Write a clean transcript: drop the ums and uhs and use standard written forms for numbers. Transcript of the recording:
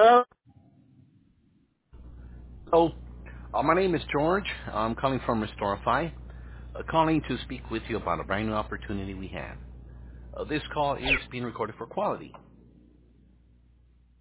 Uh, Hello. My name is George. I'm calling from Restorify, calling to speak with you about a brand new opportunity we have. This call is being recorded for quality.